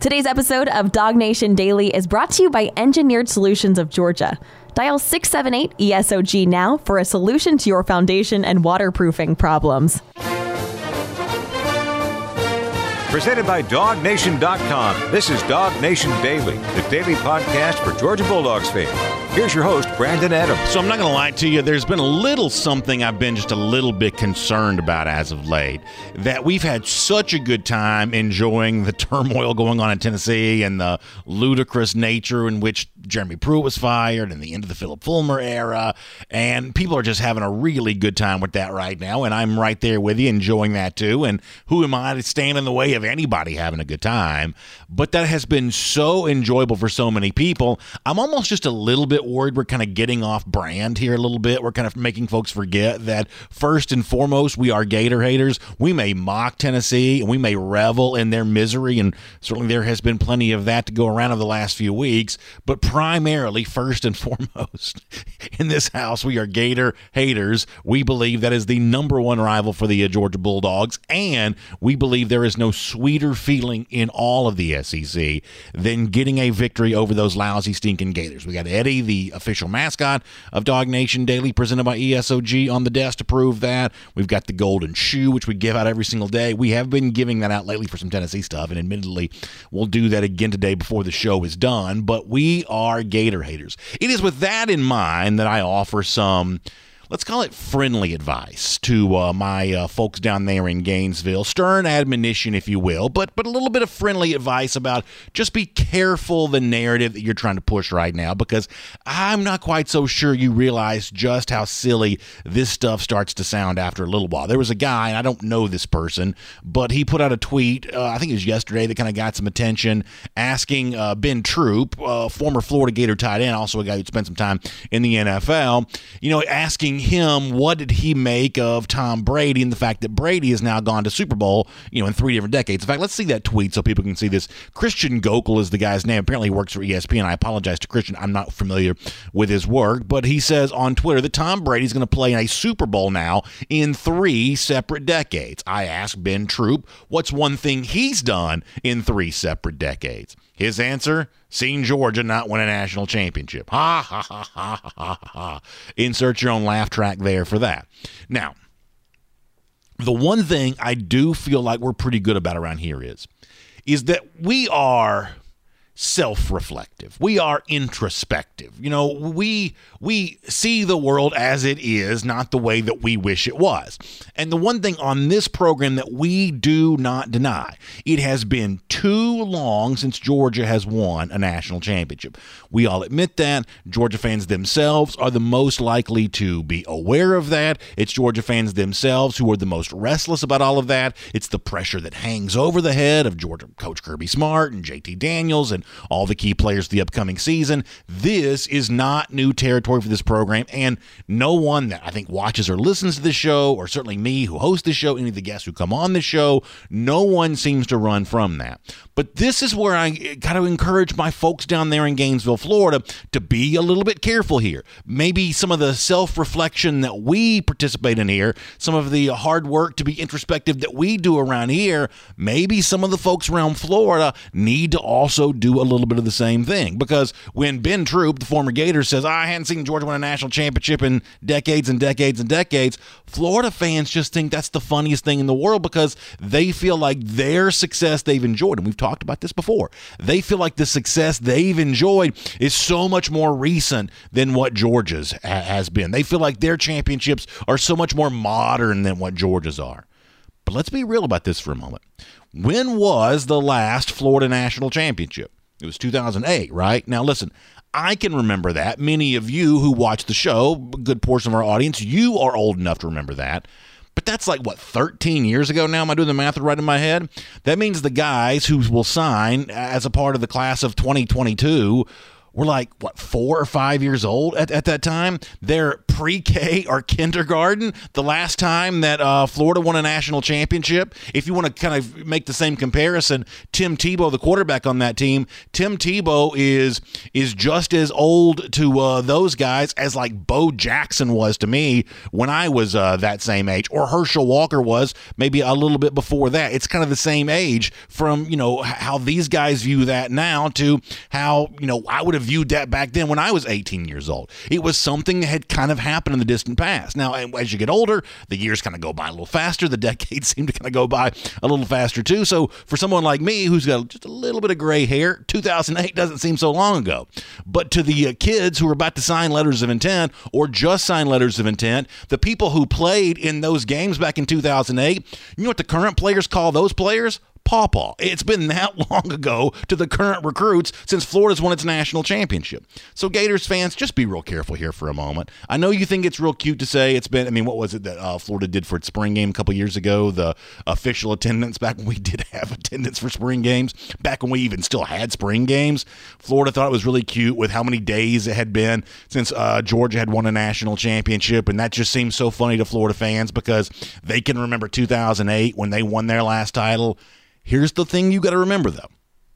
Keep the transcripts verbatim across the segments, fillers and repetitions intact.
Today's episode of Dog Nation Daily is brought to you by Engineered Solutions of Georgia. Dial six seven eight E S O G now for a solution to your foundation and waterproofing problems. Presented by dog nation dot com. This is Dog Nation Daily, the daily podcast for Georgia Bulldogs fans. Here's your host, Brandon Adams. So I'm not going to lie to you, there's been a little something I've been just a little bit concerned about as of late. That we've had such a good time enjoying the turmoil going on in Tennessee and the ludicrous nature in which Jeremy Pruitt was fired and the end of the Philip Fulmer era. And people are just having a really good time with that right now. And I'm right there with you, enjoying that too. And who am I to stand in the way of anybody having a good time? But that has been so enjoyable for so many people. I'm almost just a little bit worried we're kind of getting off brand here a little bit. We're kind of making folks forget that first and foremost, we are Gator haters. We may mock Tennessee and we may revel in their misery, and certainly there has been plenty of that to go around over the last few weeks. But primarily, first and foremost, in this house, we are Gator haters. We believe that is the number one rival for the uh, Georgia Bulldogs, and we believe there is no sweeter feeling in all of the S E C than getting a victory over those lousy, stinking Gators. We got Eddie, the official mascot of Dog Nation Daily, presented by E S O G, on the desk to prove that. We've got the golden shoe, which we give out every single day. We have been giving that out lately for some Tennessee stuff, and admittedly, we'll do that again today before the show is done, but we are Gator haters. It is with that in mind that I offer some, let's call it friendly advice to uh, my uh, folks down there in Gainesville. Stern admonition, if you will, but but a little bit of friendly advice about just be careful the narrative that you're trying to push right now, because I'm not quite so sure you realize just how silly this stuff starts to sound after a little while. There was a guy, and I don't know this person, but he put out a tweet, uh, I think it was yesterday, that kind of got some attention, asking uh, Ben Troop, uh, former Florida Gator tight end, also a guy who'd spent some time in the N F L, you know, asking him what did he make of Tom Brady and the fact that Brady has now gone to Super Bowl, you know, in three different decades. In fact, let's see that tweet so people can see this. Christian Gokel is the guy's name. Apparently he works for E S P N. I apologize to Christian. I'm not familiar with his work, but he says on Twitter that Tom Brady's going to play in a Super Bowl now in three separate decades. I asked Ben Troop, what's one thing he's done in three separate decades? His answer, seen Georgia not win a national championship. Ha, ha, ha, ha, ha, ha. Insert your own laugh track there for that. Now, the one thing I do feel like we're pretty good about around here is, is that we are self-reflective. We are introspective. You know, we we see the world as it is, not the way that we wish it was. And the one thing on this program that we do not deny, it has been too long since Georgia has won a national championship. We all admit that. Georgia fans themselves are the most likely to be aware of that. It's Georgia fans themselves who are the most restless about all of that. It's the pressure that hangs over the head of Georgia coach Kirby Smart and J T Daniels and all the key players of the upcoming season. This is not new territory for this program, and no one that I think watches or listens to this show, or certainly me who hosts this show, any of the guests who come on this show, no one seems to run from that. But this is where I got to encourage my folks down there in Gainesville, Florida, to be a little bit careful here. Maybe some of the self-reflection that we participate in here, some of the hard work to be introspective that we do around here, maybe some of the folks around Florida need to also do a little bit of the same thing. Because when Ben Troop, the former Gator, says, I hadn't seen Georgia win a national championship in decades and decades and decades, Florida fans just think that's the funniest thing in the world, because they feel like their success they've enjoyed, and we've talked about this before, they feel like the success they've enjoyed is so much more recent than what Georgia's ha- has been. They feel like their championships are so much more modern than what Georgia's are. But let's be real about this for a moment. When was the last Florida national championship? It was two thousand eight, right? Now, listen, I can remember that. Many of you who watch the show, a good portion of our audience, you are old enough to remember that. But that's like, what, thirteen years ago now? Am I doing the math right in my head? That means the guys who will sign as a part of the class of twenty twenty-two were like, what, four or five years old at, at that time. They're pre-K or kindergarten. The last time that uh, Florida won a national championship, if you want to kind of make the same comparison, Tim Tebow, the quarterback on that team, Tim Tebow is is just as old to uh, those guys as like Bo Jackson was to me when I was uh, that same age, or Herschel Walker was maybe a little bit before that. It's kind of the same age from, you know, how these guys view that now to how, you know, I would have viewed that back then when I was eighteen years old. It was something that had kind of happened in the distant past. Now, as you get older, the years kind of go by a little faster. The decades seem to kind of go by a little faster too. So for someone like me who's got just a little bit of gray hair, two thousand eight doesn't seem so long ago. But to the uh, kids who are about to sign letters of intent or just sign letters of intent, the people who played in those games back in two thousand eight, you know what the current players call those players? Pawpaw. It's been that long ago to the current recruits since Florida's won its national championship. So Gators fans, just be real careful here for a moment. I know you think it's real cute to say it's been, I mean, what was it that uh, Florida did for its spring game a couple years ago? The official attendance, back when we did have attendance for spring games, back when we even still had spring games. Florida thought it was really cute with how many days it had been since uh, Georgia had won a national championship, and that just seems so funny to Florida fans because they can remember two thousand eight when they won their last title. Here's the thing you got to remember, though.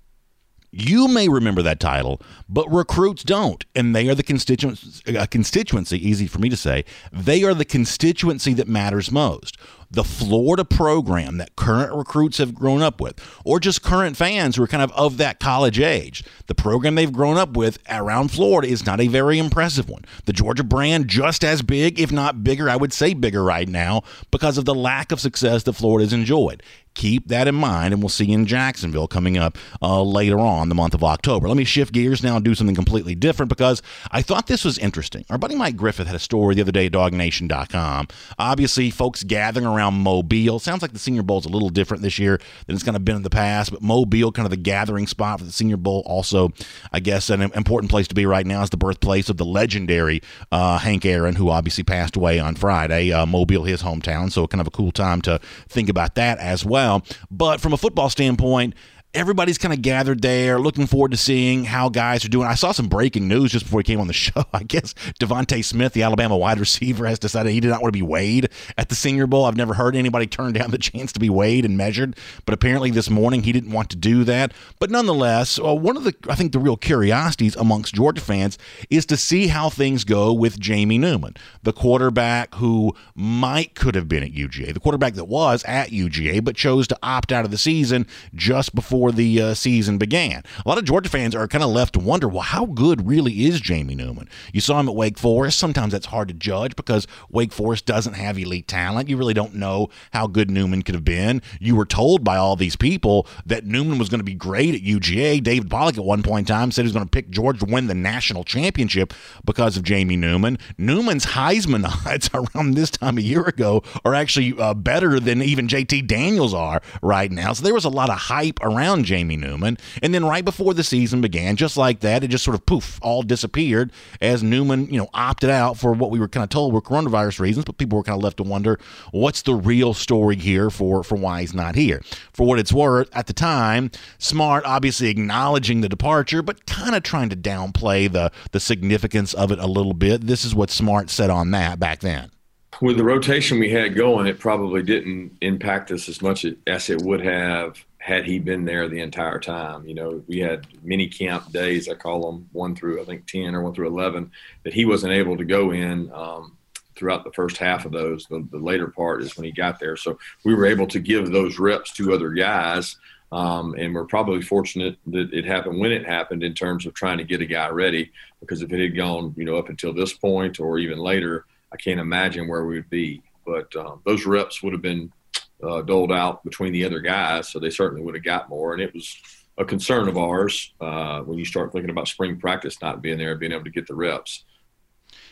You may remember that title, but recruits don't, and they are the constituency, uh, constituency, easy for me to say, they are the constituency that matters most. The Florida program that current recruits have grown up with, or just current fans who are kind of of that college age, the program they've grown up with around Florida is not a very impressive one. The Georgia brand just as big, if not bigger, I would say bigger right now, because of the lack of success that Florida has enjoyed. Keep that in mind, and we'll see you in Jacksonville coming up uh, later on the month of October. Let me shift gears now and do something completely different because I thought this was interesting. Our buddy Mike Griffith had a story the other day at dog nation dot com. Obviously, folks gathering around Mobile. Sounds like the Senior Bowl is a little different this year than it's kind of been in the past, but Mobile, kind of the gathering spot for the Senior Bowl. Also, I guess an important place to be right now is the birthplace of the legendary uh, Hank Aaron, who obviously passed away on Friday. Uh, Mobile, his hometown, so kind of a cool time to think about that as well. But from a football standpoint, everybody's kind of gathered there, looking forward to seeing how guys are doing. I saw some breaking news just before he came on the show. I guess Devontae Smith, the Alabama wide receiver, has decided he did not want to be weighed at the Senior Bowl. I've never heard anybody turn down the chance to be weighed and measured, but apparently this morning he didn't want to do that. But nonetheless, uh, one of the, I think the real curiosities amongst Georgia fans is to see how things go with Jamie Newman, the quarterback who might could have been at U G A, the quarterback that was at U G A but chose to opt out of the season just before the uh, season began. A lot of Georgia fans are kind of left to wonder, well, how good really is Jamie Newman? You saw him at Wake Forest. Sometimes that's hard to judge because Wake Forest doesn't have elite talent. You really don't know how good Newman could have been. You were told by all these people that Newman was going to be great at U G A. David Pollack at one point in time said he was going to pick Georgia to win the national championship because of Jamie Newman. Newman's Heisman odds around this time a year ago are actually uh, better than even J T Daniels are right now. So there was a lot of hype around Jamie Newman, and then right before the season began, just like that, it just sort of poof, all disappeared as Newman, you know, opted out for what we were kind of told were coronavirus reasons, but people were kind of left to wonder, what's the real story here for, for why he's not here? For what it's worth, at the time, Smart obviously acknowledging the departure, but kind of trying to downplay the, the significance of it a little bit. This is what Smart said on that back then. With the rotation we had going, it probably didn't impact us as much as it would have had he been there the entire time. You know, we had mini camp days, I call them, one through, I think, ten or one through eleven, that he wasn't able to go in um, throughout the first half of those. The, the later part is when he got there. So we were able to give those reps to other guys, um, and we're probably fortunate that it happened when it happened in terms of trying to get a guy ready, because if it had gone, you know, up until this point or even later, I can't imagine where we would be. But um, those reps would have been Uh, doled out between the other guys, so they certainly would have got more. And it was a concern of ours uh, when you start thinking about spring practice not being there, being able to get the reps.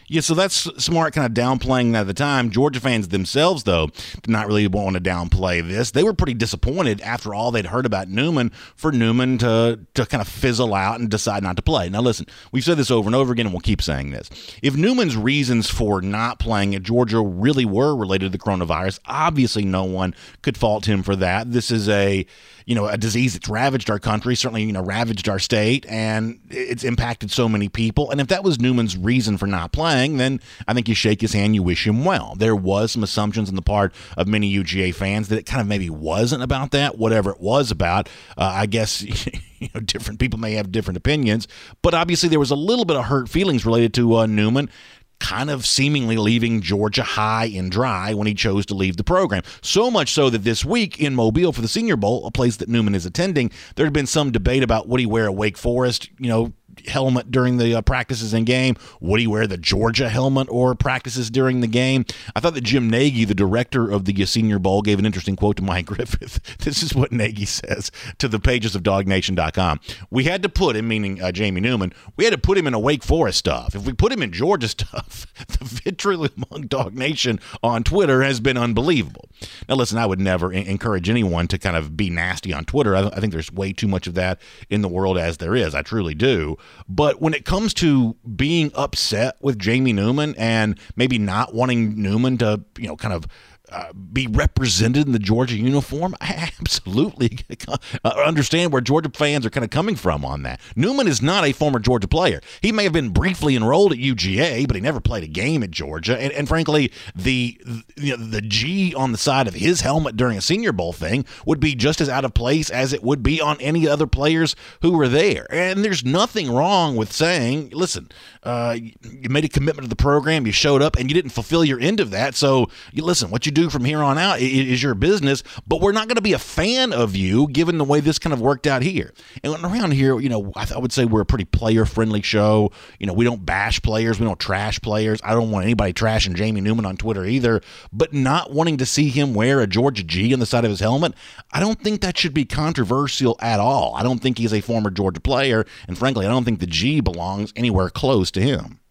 Yeah, so that's Smart kind of downplaying that at the time. Georgia fans themselves, though, did not really want to downplay this. They were pretty disappointed after all they'd heard about Newman for Newman to, to kind of fizzle out and decide not to play. Now, listen, we've said this over and over again, and we'll keep saying this. If Newman's reasons for not playing at Georgia really were related to the coronavirus, obviously no one could fault him for that. This is a, you know, a disease that's ravaged our country, certainly, you know, ravaged our state, and it's impacted so many people. And if that was Newman's reason for not playing, then I think you shake his hand, you wish him well. There was some assumptions on the part of many U G A fans that it kind of maybe wasn't about that, whatever it was about. Uh, I guess you know, different people may have different opinions, but obviously there was a little bit of hurt feelings related to uh, Newman kind of seemingly leaving Georgia high and dry when he chose to leave the program. So much so that this week in Mobile for the Senior Bowl, a place that Newman is attending, there had been some debate about would he wear a Wake Forest, you know, helmet during the uh, practices and game? Would he wear the Georgia helmet or practices during the game? I thought that Jim Nagy, the director of the Senior Bowl, gave an interesting quote to Mike Griffith. This is what Nagy says to the pages of dog nation dot com. We had to put him, meaning uh, Jamie Newman, we had to put him in a Wake Forest stuff. If we put him in Georgia stuff, the vitriol among Dog Nation on Twitter has been unbelievable. Now, listen, I would never I- encourage anyone to kind of be nasty on Twitter. I, th- I think there's way too much of that in the world as there is. I truly do. But when it comes to being upset with Jamie Newman and maybe not wanting Newman to, you know, kind of Uh, be represented in the Georgia uniform, I absolutely understand where Georgia fans are kind of coming from on that. Newman is not a former Georgia player. He may have been briefly enrolled at U G A, but he never played a game at Georgia. And, and frankly, the you know, the G on the side of his helmet during a Senior Bowl thing would be just as out of place as it would be on any other players who were there. And there's nothing wrong with saying, listen, uh, you made a commitment to the program, you showed up, and you didn't fulfill your end of that. So, you listen, what you do from here on out is your business, but we're not going to be a fan of you given the way this kind of worked out here. And around here, you know, I, th- I would say we're a pretty player-friendly show. You know, we don't bash players. We don't trash players. I don't want anybody trashing Jamie Newman on Twitter either, but not wanting to see him wear a Georgia G on the side of his helmet, I don't think that should be controversial at all. I don't think he's a former Georgia player, and frankly, I don't think the G belongs anywhere close to him.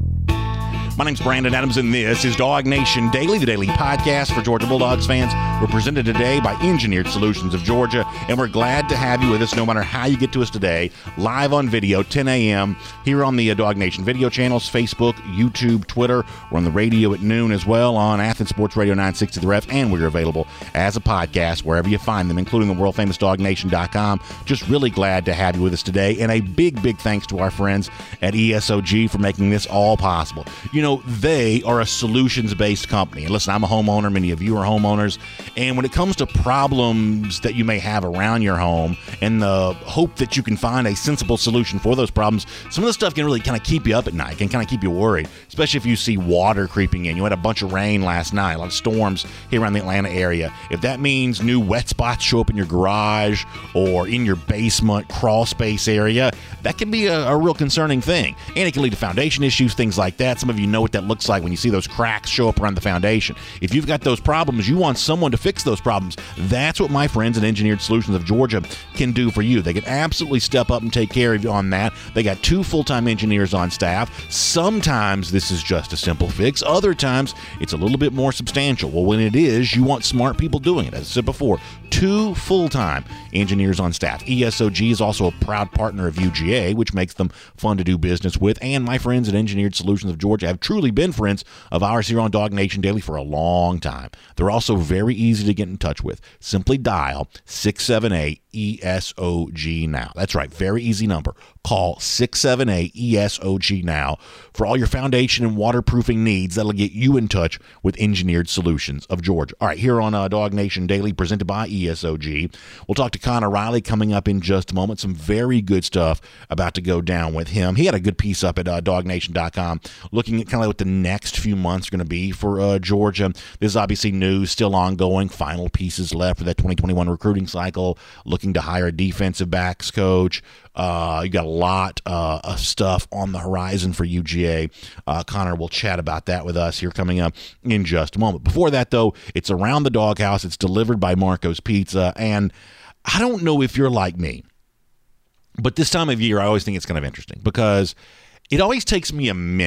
My name's Brandon Adams, and this is Dog Nation Daily, the daily podcast for Georgia Bulldogs fans. We're presented today by Engineered Solutions of Georgia, and we're glad to have you with us no matter how you get to us today, live on video, ten a.m., here on the Dog Nation video channels, Facebook, YouTube, Twitter. We're on the radio at noon as well on Athens Sports Radio nine sixty The Ref, and we're available as a podcast wherever you find them, including the world-famous dog nation dot com. Just really glad to have you with us today, and a big, big thanks to our friends at E S O G for making this all possible. You know, they are a solutions-based company. And listen, I'm a homeowner. Many of you are homeowners. And when it comes to problems that you may have around your home and the hope that you can find a sensible solution for those problems, some of this stuff can really kind of keep you up at night, can kind of keep you worried, especially if you see water creeping in. You had a bunch of rain last night, a lot of storms here around the Atlanta area. If that means new wet spots show up in your garage or in your basement, crawl space area, that can be a, a real concerning thing. And it can lead to foundation issues, things like that. Some of you know what that looks like when you see those cracks show up around the foundation. If you've got those problems, you want someone to fix those problems. That's what my friends at Engineered Solutions of Georgia can do for you. They can absolutely step up and take care of you on that. They got two full-time engineers on staff. Sometimes this is just a simple fix. Other times it's a little bit more substantial. Well, when it is, you want smart people doing it. As I said before, two full-time engineers on staff. E S O G is also a proud partner of U G A, which makes them fun to do business with. And my friends at Engineered Solutions of Georgia have truly been friends of ours here on Dog Nation Daily for a long time. They're also very easy to get in touch with. Simply dial six seven eight E S O G now. That's right, very easy number. Call six seven eight E S O G now for all your foundation and waterproofing needs. That'll get you in touch with Engineered Solutions of Georgia. All right, here on uh, Dog Nation Daily, presented by E S O G, we'll talk to Connor Riley coming up in just a moment. Some very good stuff about to go down with him. He had a good piece up at uh, dog nation dot com looking at kind of what the next few months are going to be for uh, Georgia. This is obviously news still ongoing. Final pieces left for that twenty twenty-one recruiting cycle. Looking to hire a defensive backs coach. Uh, you got a lot uh, of stuff on the horizon for U G A. Uh, Connor will chat about that with us here coming up in just a moment. Before that, though, it's Around the Doghouse. It's delivered by Marco's Pizza. And I don't know if you're like me, but this time of year, I always think it's kind of interesting because it always takes me a minute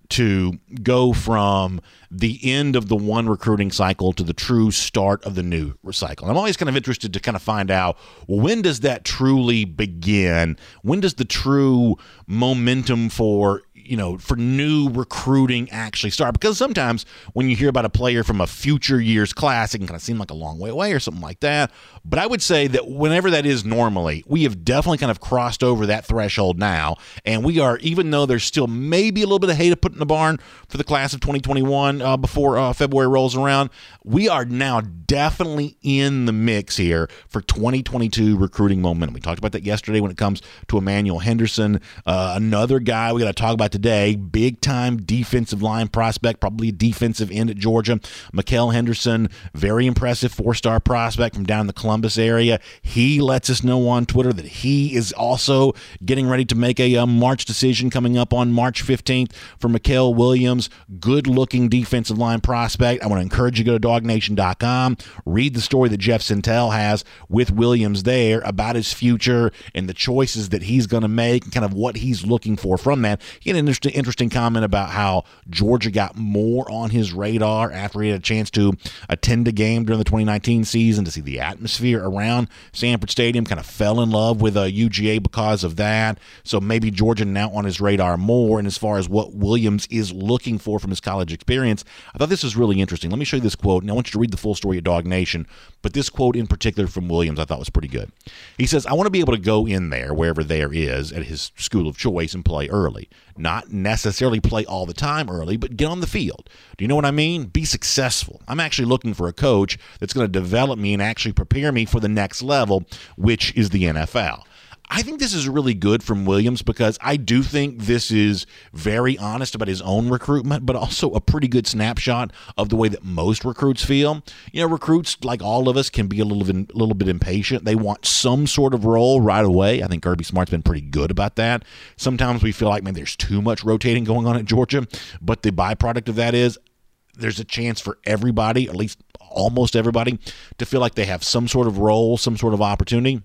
to go from the end of the one recruiting cycle to the true start of the new cycle. I'm always kind of interested to kind of find out, well, when does that truly begin? When does the true momentum for you know, for new recruiting actually start? Because sometimes when you hear about a player from a future year's class, it can kind of seem like a long way away or something like that. But I would say that whenever that is normally, we have definitely kind of crossed over that threshold now. And we are, even though there's still maybe a little bit of hay to put in the barn for the class of twenty twenty-one uh, before uh, February rolls around, we are now definitely in the mix here for twenty twenty-two recruiting momentum. We talked about that yesterday when it comes to Emmanuel Henderson, uh, another guy we got to talk about today, big-time defensive line prospect, probably a defensive end at Georgia. Mikael Henderson, very impressive four-star prospect from down in the Columbus area. He lets us know on Twitter that he is also getting ready to make a, a March decision coming up on March fifteenth for Mikael Williams. Good-looking defensive line prospect. I want to encourage you to go to dog nation dot com, read the story that Jeff Sentell has with Williams there about his future and the choices that he's going to make and kind of what he's looking for from that. He had an interesting, interesting comment about how Georgia got more on his radar after he had a chance to attend a game during the twenty nineteen season to see the atmosphere around Sanford Stadium, kind of fell in love with uh, U G A because of that. So maybe Georgia now on his radar more. And as far as what Williams is looking for from his college experience, I thought this was really interesting. Let me show you this quote, and I want you to read the full story at Dog Nation, but this quote in particular from Williams I thought was pretty good. He says, "I want to be able to go in there, wherever there is, at his school of choice and play early. Not necessarily play all the time early, but get on the field. Do you know what I mean? Be successful. I'm actually looking for a coach that's going to develop me and actually prepare me for the next level, which is the N F L." I think this is really good from Williams because I do think this is very honest about his own recruitment, but also a pretty good snapshot of the way that most recruits feel. You know, recruits, like all of us, can be a little bit, a little bit impatient. They want some sort of role right away. I think Kirby Smart's been pretty good about that. Sometimes we feel like, man, there's too much rotating going on at Georgia, but the byproduct of that is there's a chance for everybody, at least almost everybody, to feel like they have some sort of role, some sort of opportunity.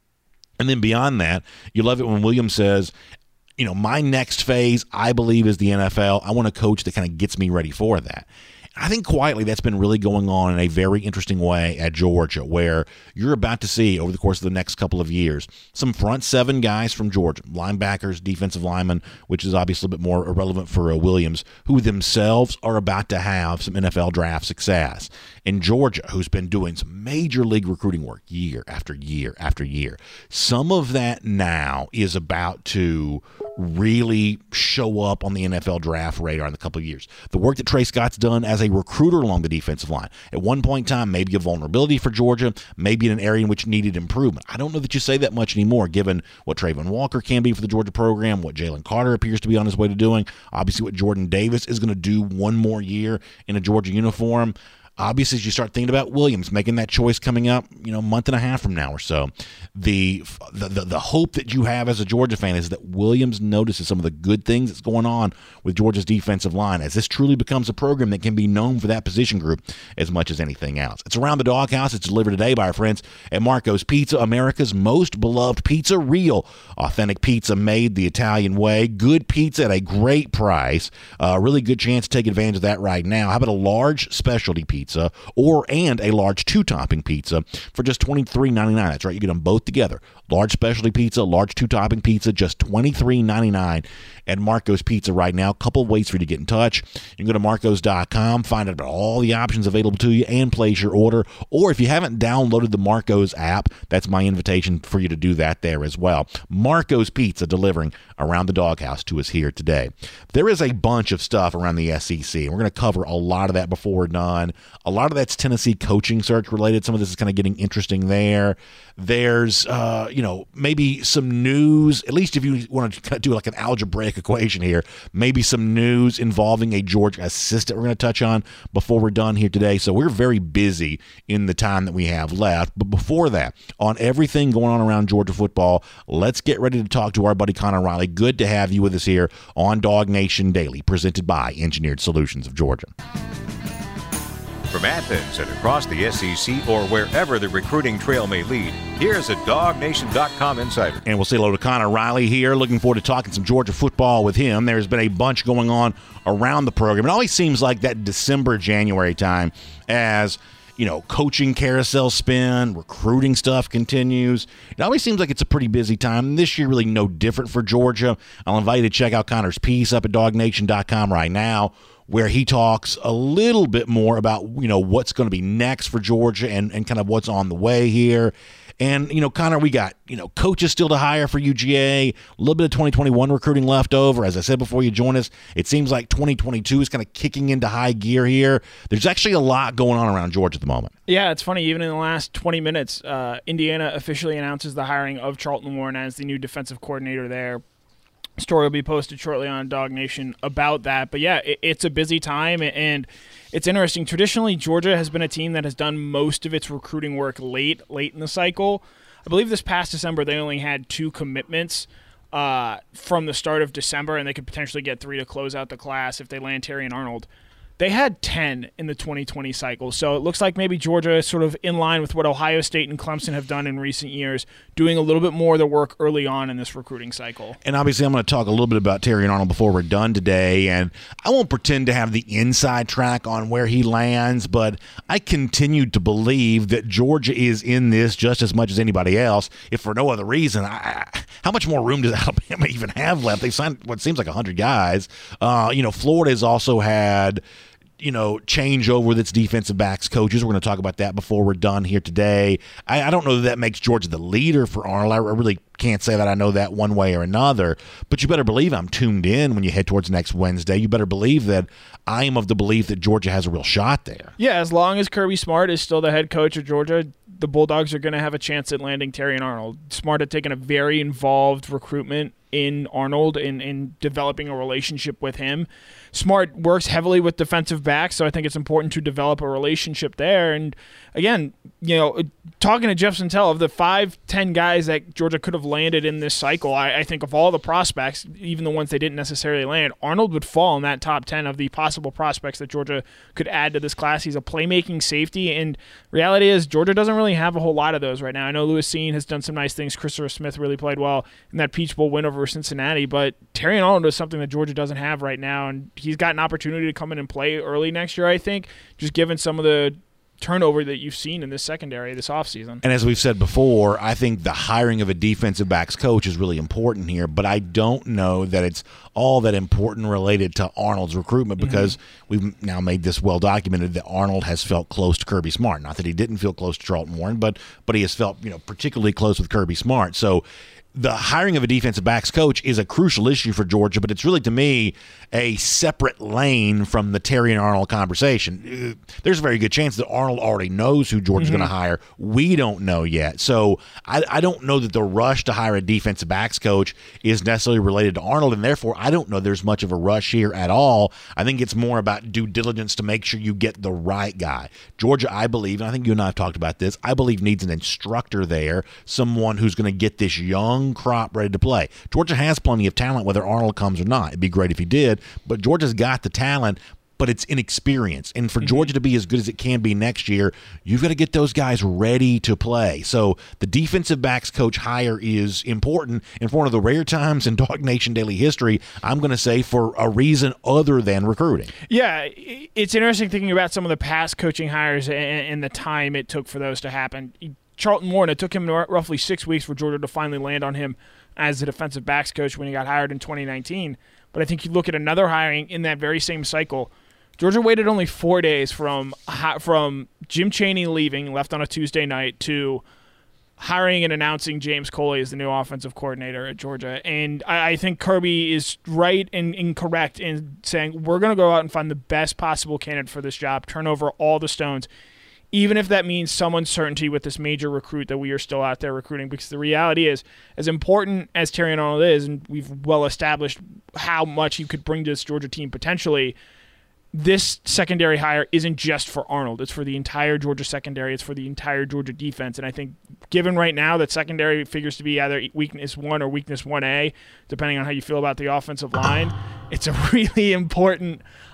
And then beyond that, you love it when Williams says, you know, my next phase, I believe, is the N F L. I want a coach that kind of gets me ready for that. I think quietly that's been really going on in a very interesting way at Georgia, where you're about to see over the course of the next couple of years some front seven guys from Georgia, linebackers, defensive linemen, which is obviously a bit more irrelevant for uh, Williams, who themselves are about to have some N F L draft success. In Georgia, who's been doing some major league recruiting work year after year after year, some of that now is about to really show up on the N F L draft radar in a couple of years. The work that Trey Scott's done as a recruiter along the defensive line, at one point in time, maybe a vulnerability for Georgia, maybe in an area in which needed improvement. I don't know that you say that much anymore, given what Trayvon Walker can be for the Georgia program, what Jalen Carter appears to be on his way to doing, obviously what Jordan Davis is going to do one more year in a Georgia uniform. Obviously, as you start thinking about Williams making that choice coming up, you know, a month and a half from now or so, the, the the the hope that you have as a Georgia fan is that Williams notices some of the good things that's going on with Georgia's defensive line as this truly becomes a program that can be known for that position group as much as anything else. It's Around the Doghouse. It's delivered today by our friends at Marco's Pizza, America's most beloved pizza. Real, authentic pizza made the Italian way. Good pizza at a great price. A uh, really good chance to take advantage of that right now. How about a large specialty pizza? Pizza or and a large two-topping pizza for just twenty-three ninety-nine. That's right, you get them both together. Large specialty pizza, large two-topping pizza, just twenty-three ninety-nine at Marco's Pizza right now. A couple of ways for you to get in touch. You can go to marcos dot com, find out about all the options available to you, and place your order. Or if you haven't downloaded the Marco's app, that's my invitation for you to do that there as well. Marco's Pizza delivering Around the Doghouse to us here today. There is a bunch of stuff around the S E C, and we're going to cover a lot of that before we're done. A lot of that's Tennessee coaching search related. Some of this is kind of getting interesting there. There's, uh, you know, maybe some news, at least if you want to kind of do like an algebraic equation here, maybe some news involving a Georgia assistant we're going to touch on before we're done here today. So we're very busy in the time that we have left. But before that, on everything going on around Georgia football, let's get ready to talk to our buddy Connor Riley. Good to have you with us here on Dog Nation Daily, presented by Engineered Solutions of Georgia. From Athens and across the S E C or wherever the recruiting trail may lead, here's a Dog Nation dot com insider. And we'll say hello to Connor Riley here. Looking forward to talking some Georgia football with him. There's been a bunch going on around the program. It always seems like that December, January time as, you know, coaching carousel spin, recruiting stuff continues. It always seems like it's a pretty busy time. This year, really no different for Georgia. I'll invite you to check out Connor's piece up at Dog Nation dot com right now, where he talks a little bit more about, you know, what's going to be next for Georgia and, and kind of what's on the way here. And, you know, Connor, we got, you know, coaches still to hire for U G A, a little bit of twenty twenty-one recruiting left over. As I said before you join us, it seems like twenty twenty-two is kind of kicking into high gear here. There's actually a lot going on around Georgia at the moment. Yeah, it's funny. Even in the last twenty minutes, uh, Indiana officially announces the hiring of Charlton Warren as the new defensive coordinator there. Story will be posted shortly on Dog Nation about that. But yeah, it, it's a busy time, and it's interesting. Traditionally, Georgia has been a team that has done most of its recruiting work late, late in the cycle. I believe this past December they only had two commitments uh, from the start of December, and they could potentially get three to close out the class if they land Terrion Arnold. They had ten in the twenty twenty cycle, so it looks like maybe Georgia is sort of in line with what Ohio State and Clemson have done in recent years, doing a little bit more of the work early on in this recruiting cycle. And obviously I'm going to talk a little bit about Terrion Arnold before we're done today, and I won't pretend to have the inside track on where he lands, but I continue to believe that Georgia is in this just as much as anybody else, if for no other reason. I, how much more room does Alabama even have left? They've signed what seems like one hundred guys. Uh, you know, Florida has also had – you know, change over with its defensive backs coaches. We're going to talk about that before we're done here today. I, I don't know that that makes Georgia the leader for Arnold. I really can't say that I know that one way or another, but you better believe I'm tuned in when you head towards next Wednesday. You better believe that I am of the belief that Georgia has a real shot there. Yeah, as long as Kirby Smart is still the head coach of Georgia, the Bulldogs are going to have a chance at landing Terrion Arnold. Smart had taken a very involved recruitment in Arnold in, in developing a relationship with him. Smart works heavily with defensive backs, so I think it's important to develop a relationship there. And again, you know, talking to Jeff Sentell, of the five, ten guys that Georgia could have landed in this cycle, I, I think of all the prospects, even the ones they didn't necessarily land, Arnold would fall in that top ten of the possible prospects that Georgia could add to this class. He's a playmaking safety, and reality is Georgia doesn't really have a whole lot of those right now. I know Lewis Cine has done some nice things. Christopher Smith really played well in that Peach Bowl win over Cincinnati, but Terrion Arnold is something that Georgia doesn't have right now, and he's got an opportunity to come in and play early next year, I think, just given some of the turnover that you've seen in this secondary this offseason. And as we've said before, I think the hiring of a defensive backs coach is really important here, but I don't know that it's all that important related to Arnold's recruitment, because mm-hmm. we've now made this well documented that Arnold has felt close to Kirby Smart. Not that he didn't feel close to Charlton Warren, but but he has felt, you know, particularly close with Kirby Smart. So the hiring of a defensive backs coach is a crucial issue for Georgia, but it's really, to me, a separate lane from the Terrion Arnold conversation. There's a very good chance that Arnold already knows who Georgia's mm-hmm. going to hire. We don't know yet. So I, I don't know that the rush to hire a defensive backs coach is necessarily related to Arnold, and therefore I don't know there's much of a rush here at all. I think it's more about due diligence to make sure you get the right guy. Georgia, I believe, and I think you and I have talked about this, I believe needs an instructor there, someone who's going to get this young crop ready to play. Georgia has plenty of talent, whether Arnold comes or not. It'd be great if he did, but Georgia's got the talent, but it's inexperience. And for mm-hmm. Georgia to be as good as it can be next year, you've got to get those guys ready to play. So the defensive backs coach hire is important, and for one of the rare times in Dog Nation Daily history, I'm going to say for a reason other than recruiting. Yeah, it's interesting thinking about some of the past coaching hires and the time it took for those to happen. Charlton Warren, it took him roughly six weeks for Georgia to finally land on him as the defensive backs coach when he got hired in twenty nineteen. But I think you look at another hiring in that very same cycle, Georgia waited only four days from from Jim Chaney leaving, left on a Tuesday night, to hiring and announcing James Coley as the new offensive coordinator at Georgia. And I, I think Kirby is right and, and correct in saying we're going to go out and find the best possible candidate for this job, turn over all the stones, even if that means some uncertainty with this major recruit that we are still out there recruiting. Because the reality is, as important as Terrion Arnold is, and we've well established how much he could bring to this Georgia team potentially, this secondary hire isn't just for Arnold. It's for the entire Georgia secondary. It's for the entire Georgia defense. And I think given right now that secondary figures to be either weakness one or weakness one A, depending on how you feel about the offensive line, it's a really important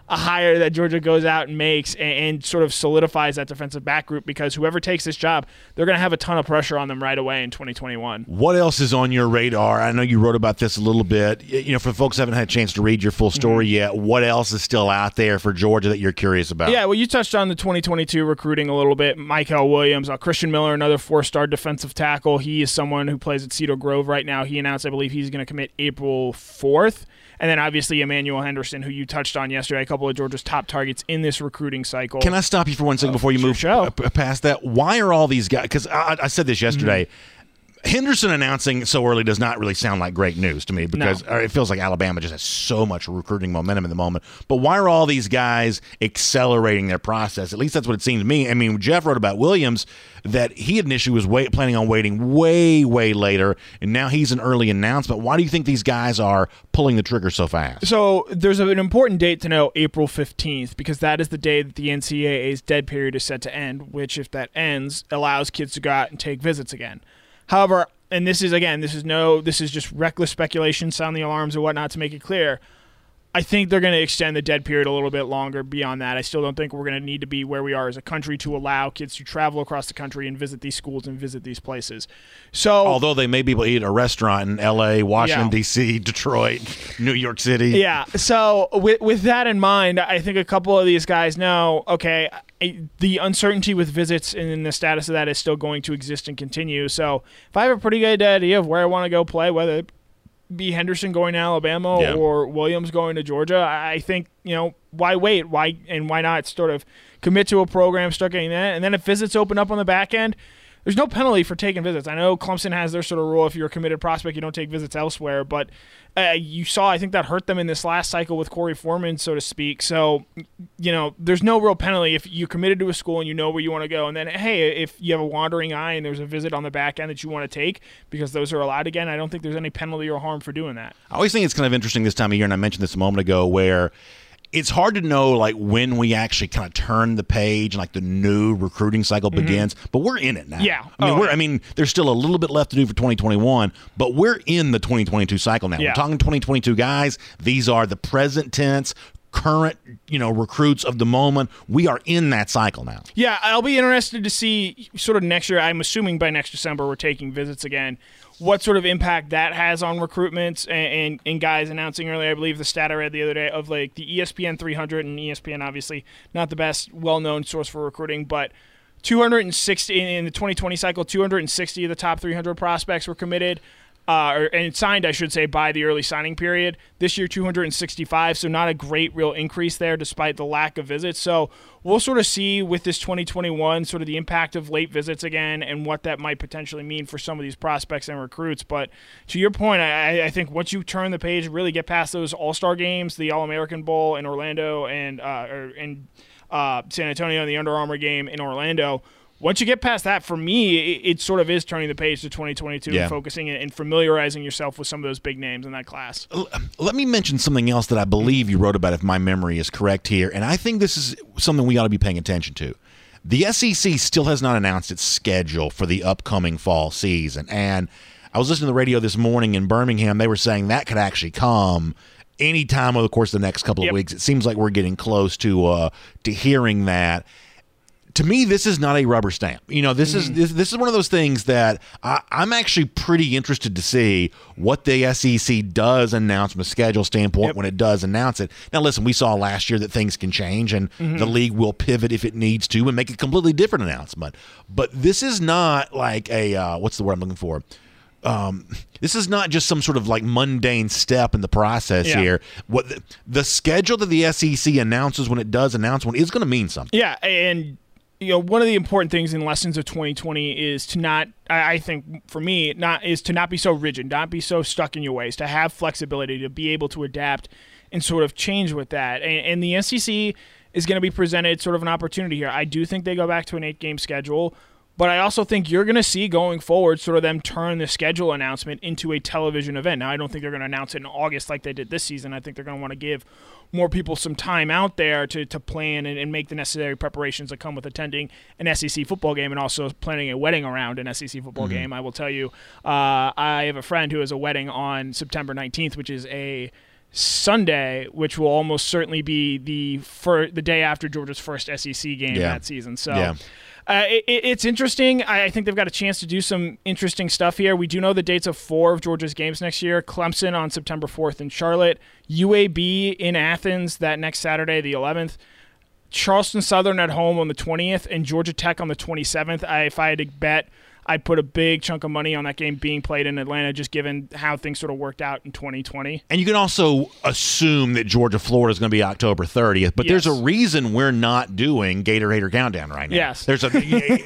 a hire that Georgia goes out and makes and, and sort of solidifies that defensive back group, because whoever takes this job, they're going to have a ton of pressure on them right away in twenty twenty-one. What else is on your radar? I know you wrote about this a little bit. You know, for folks who haven't had a chance to read your full story mm-hmm. yet, what else is still out there for Georgia that you're curious about? Yeah, well, you touched on the twenty twenty-two recruiting a little bit. Michael Williams, uh, Christian Miller, another four-star defensive tackle. He is someone who plays at Cedar Grove right now. He announced, I believe, he's going to commit April fourth. And then obviously Emmanuel Henderson, who you touched on yesterday, a couple of Georgia's top targets in this recruiting cycle. Can I stop you for one second oh, before you move show. past that? Why are all these guys – because I, I said this yesterday. Mm-hmm. Henderson announcing so early does not really sound like great news to me, because no. it feels like Alabama just has so much recruiting momentum at the moment. But why are all these guys accelerating their process? At least that's what it seems to me. I mean, Jeff wrote about Williams that he initially was wait, planning on waiting way, way later, and now he's an early announcement. Why do you think these guys are pulling the trigger so fast? So there's an important date to know, April fifteenth, because that is the day that the N C double A's dead period is set to end, which, if that ends, allows kids to go out and take visits again. However, and this is, again, this is no, this is just reckless speculation, sound the alarms and whatnot to make it clear. I think they're going to extend the dead period a little bit longer beyond that. I still don't think we're going to need to be where we are as a country to allow kids to travel across the country and visit these schools and visit these places. So, although they may be able to eat at a restaurant in L A, Washington, yeah. D C, Detroit, New York City. Yeah. So with, with that in mind, I think a couple of these guys know, okay, the uncertainty with visits and the status of that is still going to exist and continue. So if I have a pretty good idea of where I want to go play, whether it be Henderson going to Alabama yeah. or Williams going to Georgia, I think, you know, why wait? Why and why not sort of commit to a program, start getting that? And then if visits open up on the back end, there's no penalty for taking visits. I know Clemson has their sort of rule, if you're a committed prospect, you don't take visits elsewhere. But uh, you saw, I think that hurt them in this last cycle with Corey Foreman, so to speak. So, you know, there's no real penalty if you're committed to a school and you know where you want to go. And then, hey, if you have a wandering eye and there's a visit on the back end that you want to take, because those are allowed again, I don't think there's any penalty or harm for doing that. I always think it's kind of interesting this time of year, and I mentioned this a moment ago, where it's hard to know like when we actually kind of turn the page and like the new recruiting cycle mm-hmm. begins, but we're in it now. Yeah. I mean, oh, we're, yeah. I mean, there's still a little bit left to do for twenty twenty-one, but we're in the twenty twenty-two cycle now. Yeah. We're talking twenty twenty-two guys. These are the present tense, current, you know, recruits of the moment. We are in that cycle now. Yeah, I'll be interested to see sort of next year. I'm assuming by next December we're taking visits again. What sort of impact that has on recruitments and, and, and guys announcing earlier, I believe the stat I read the other day of like the E S P N three hundred, and E S P N obviously not the best well-known source for recruiting, but two hundred sixty in the twenty twenty cycle, two hundred sixty of the top three hundred prospects were committed. Uh, or, and signed, I should say, by the early signing period. This year, two hundred sixty-five, so not a great real increase there despite the lack of visits. So we'll sort of see with this twenty twenty-one sort of the impact of late visits again and what that might potentially mean for some of these prospects and recruits. But to your point, I, I think once you turn the page, really get past those All-Star games, the All-American Bowl in Orlando and uh, or in uh, San Antonio, and the Under Armour game in Orlando, once you get past that, for me, it, it sort of is turning the page to twenty twenty-two yeah. and focusing and familiarizing yourself with some of those big names in that class. Let me mention something else that I believe you wrote about, if my memory is correct here, and I think this is something we ought to be paying attention to. The S E C still has not announced its schedule for the upcoming fall season, and I was listening to the radio this morning in Birmingham. They were saying that could actually come anytime over the course of the next couple of yep. weeks. It seems like we're getting close to uh, to hearing that. To me, this is not a rubber stamp. You know, this mm. is this, this is one of those things that I, I'm actually pretty interested to see what the S E C does announce from a schedule standpoint yep. when it does announce it. Now, listen, we saw last year that things can change, and mm-hmm. the league will pivot if it needs to and make a completely different announcement. But this is not like a uh, what's the word I'm looking for? Um, this is not just some sort of like mundane step in the process yeah. here. What the, the schedule that the S E C announces when it does announce one is going to mean something. Yeah, and you know, one of the important things in lessons of twenty twenty is to not, I think for me, not is to not be so rigid, not be so stuck in your ways, to have flexibility, to be able to adapt and sort of change with that. And, and the S E C is going to be presented sort of an opportunity here. I do think they go back to an eight-game schedule, but I also think you're going to see going forward sort of them turn the schedule announcement into a television event. Now, I don't think they're going to announce it in August like they did this season. I think they're going to want to give more people some time out there to, to plan and, and make the necessary preparations that come with attending an S E C football game and also planning a wedding around an S E C football mm-hmm. game. I will tell you, uh, I have a friend who has a wedding on September nineteenth, which is a Sunday, which will almost certainly be the fir- the day after Georgia's first S E C game Yeah. that season. So Yeah. uh, it, it's interesting. I, I think they've got a chance to do some interesting stuff here. We do know the dates of four of Georgia's games next year. Clemson on September fourth in Charlotte, U A B in Athens that next Saturday, the eleventh, Charleston Southern at home on the twentieth, and Georgia Tech on the twenty-seventh. I, if I had to bet, I'd put a big chunk of money on that game being played in Atlanta, just given how things sort of worked out in twenty twenty. And you can also assume that Georgia Florida is going to be October thirtieth, but Yes. there's a reason we're not doing Gator Hater Countdown right now. Yes. There's a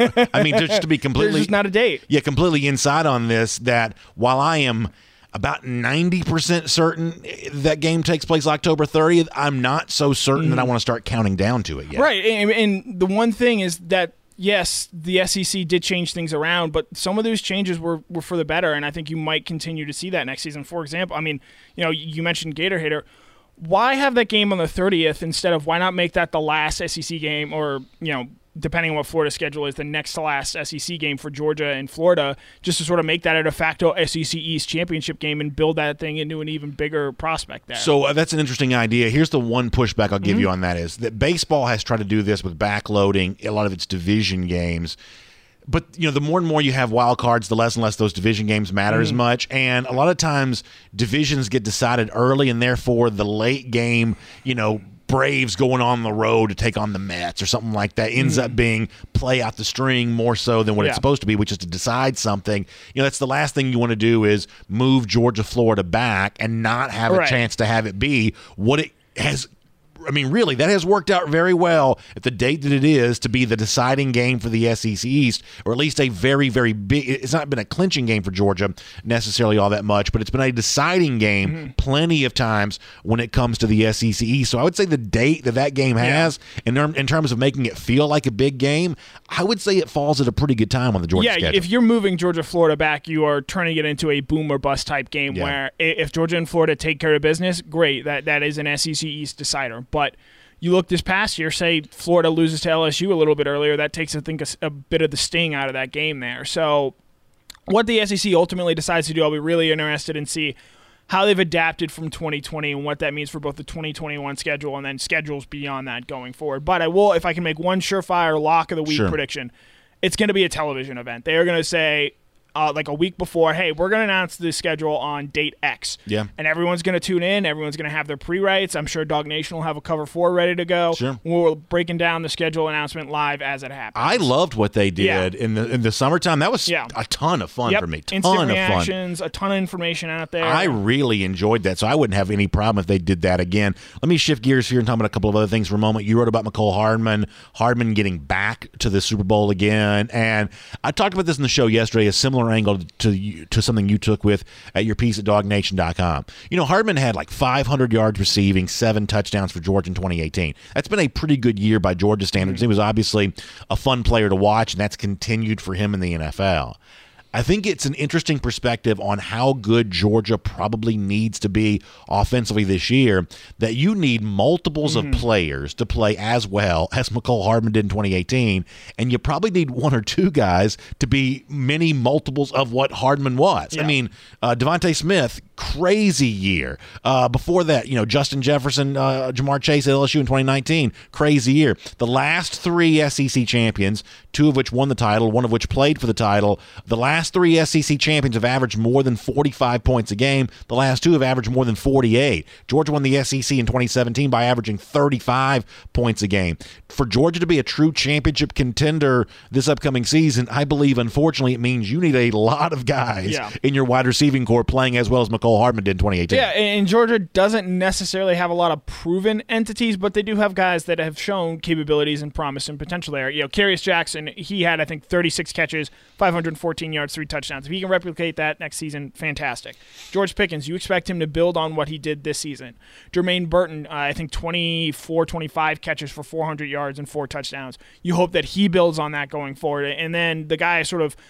I mean just to be There's completely just not a date. Yeah, completely inside on this, that while I am about ninety percent certain that game takes place October thirtieth, I'm not so certain that I want to start counting down to it yet. Right, and, and the one thing is that, yes, the S E C did change things around, but some of those changes were, were for the better, and I think you might continue to see that next season. For example, I mean, you know, you mentioned Gator Hater. Why have that game on the thirtieth instead of why not make that the last S E C game, or, you know, depending on what Florida's schedule is, the next to last S E C game for Georgia and Florida, just to sort of make that a de facto S E C East championship game and build that thing into an even bigger prospect there. So uh, that's an interesting idea. Here's the one pushback I'll give Mm-hmm. you on that is that baseball has tried to do this with backloading a lot of its division games. But, you know, the more and more you have wild cards, the less and less those division games matter Mm-hmm. as much. And a lot of times divisions get decided early, and therefore the late game, you know, Braves going on the road to take on the Mets or something like that ends up being play out the string more so than what Yeah. it's supposed to be, which is to decide something. You know, that's the last thing you want to do is move Georgia, Florida back and not have a Right. chance to have it be what it has. I mean, really, that has worked out very well at the date that it is to be the deciding game for the S E C East, or at least a very, very big. It's not been a clinching game for Georgia necessarily all that much, but it's been a deciding game Mm-hmm. plenty of times when it comes to the S E C East. So I would say the date that that game has, in, term, in terms of making it feel like a big game, I would say it falls at a pretty good time on the Georgia yeah, schedule. if you're moving Georgia, Florida back, you are turning it into a boom or bust type game Yeah. where i- if Georgia and Florida take care of business, great. That that is an S E C East decider. But you look this past year, say Florida loses to L S U a little bit earlier, that takes, I think, a, s- a bit of the sting out of that game there. So what the S E C ultimately decides to do, I'll be really interested in see how they've adapted from twenty twenty and what that means for both the twenty twenty-one schedule and then schedules beyond that going forward. But I will, if I can make one surefire lock of the week Sure. prediction, it's going to be a television event. They are going to say, uh, like a week before, hey, we're going to announce the schedule on date X. Yeah. And everyone's going to tune in. Everyone's going to have their pre-writes. I'm sure Dog Nation will have a cover four ready to go. Sure. We're breaking down the schedule announcement live as it happens. I loved what they did Yeah. in the in the summertime. That was Yeah. a ton of fun yep. for me. Ton Instant of fun. reactions, a ton of information out there. I really enjoyed that, so I wouldn't have any problem if they did that again. Let me shift gears here and talk about a couple of other things for a moment. You wrote about McCole Hardman, Hardman getting back to the Super Bowl again, and I talked about this in the show yesterday, a similar angle to you, to something you took with at your piece at dog nation dot com. You know, Hardman had like five hundred yards receiving, seven touchdowns for Georgia in twenty eighteen. That's been a pretty good year by Georgia standards. Mm-hmm. He was obviously a fun player to watch, and that's continued for him in the N F L. I think it's an interesting perspective on how good Georgia probably needs to be offensively this year, that you need multiples Mm-hmm. of players to play as well as McCole Hardman did in twenty eighteen, and you probably need one or two guys to be many multiples of what Hardman was. I Yeah. mean, uh, Devontae Smith, crazy year. Uh, before that, you know, Justin Jefferson, uh, Jamar Chase at L S U in twenty nineteen, crazy year. The last three S E C champions, two of which won the title, one of which played for the title, the last three S E C champions have averaged more than forty-five points a game. The last two have averaged more than forty-eight. Georgia won the S E C in twenty seventeen by averaging thirty-five points a game. For Georgia to be a true championship contender this upcoming season, I believe, unfortunately, it means you need a lot of guys Yeah. in your wide receiving core playing as well as McCole Hardman did in twenty eighteen. Yeah, and Georgia doesn't necessarily have a lot of proven entities, but they do have guys that have shown capabilities and promise and potential there. You know, Carius Jackson, he had, I think, thirty-six catches, five hundred fourteen yards, three touchdowns. If he can replicate that next season, fantastic. George Pickens, you expect him to build on what he did this season. Jermaine Burton, uh, I think twenty-four, twenty-five catches for four hundred yards and four touchdowns. You hope that he builds on that going forward. And then the guy sort of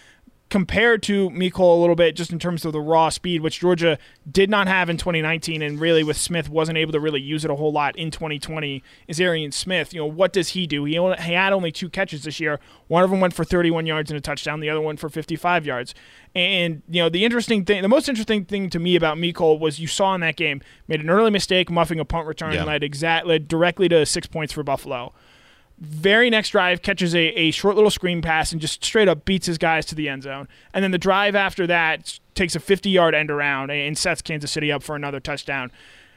compared to Mecole a little bit just in terms of the raw speed, which Georgia did not have in twenty nineteen, and really with Smith wasn't able to really use it a whole lot in twenty twenty, is Arian Smith. You know, what does he do? He, only, he had only two catches this year. One of them went for thirty-one yards and a touchdown, the other one for fifty-five yards. And, you know, the interesting thing, the most interesting thing to me about Mecole was you saw in that game, made an early mistake, muffing a punt return, yeah. led, exact, led directly to six points for Buffalo. Very next drive, catches a, a short little screen pass and just straight up beats his guys to the end zone. And then the drive after that takes a fifty-yard end around and sets Kansas City up for another touchdown.